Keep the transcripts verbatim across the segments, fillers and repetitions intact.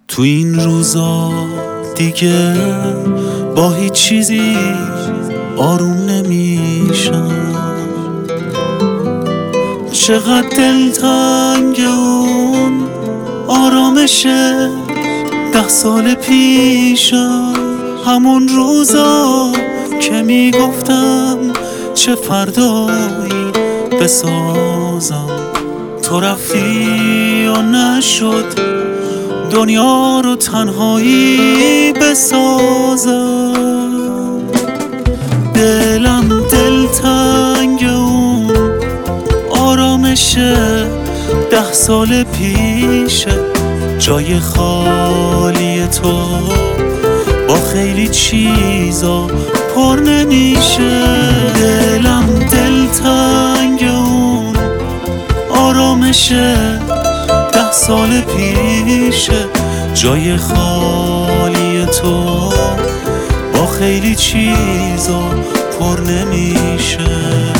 تو این روزا دیگه با هیچ چیزی آروم نمیشم. چقدر دلتنگ اون آرامش ده سال پیشم، همون روزا که میگفتم چه فردایی بسازم. تو رفتی و نشد دنیا رو تنهایی بسازم. دلم دلتنگ اون آرامش ده سال پیشه، جای خالی تو با خیلی چیزا پر نمیشه. دلم دلتنگ اون آرامش ده سال پیشه، جای خالی تو با خیلی چیزا پر نمیشه.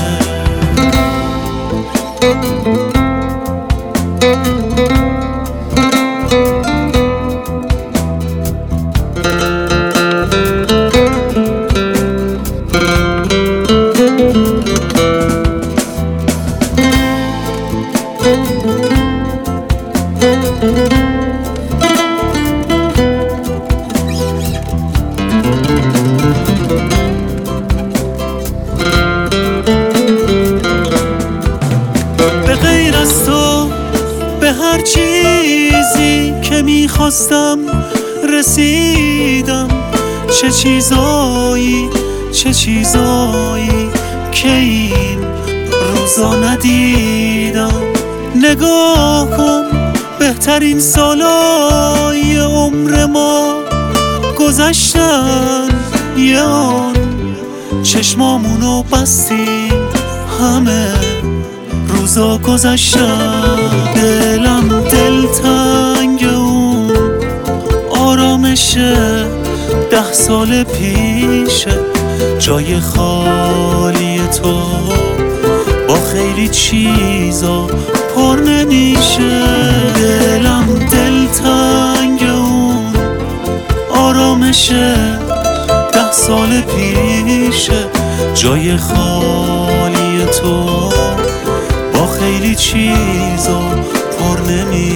به غیر از تو به هر چیزی که میخواستم رسیدم. چه چیزایی چه چیزایی که این روزا ندیدم. نگاه کن بهترین سالای عمر ما گذشتن، یه آن چشمامونو بستیم همه روزا گذشتن. دلم دلتنگ اون آرامش ده سال پیشه، جای خالی تو با خیلی چیزا پر نمیشه. دلم دلتنگ اون آرامش ده سال پیشه، جای خالی تو با خیلی چیزا پر نمیشه.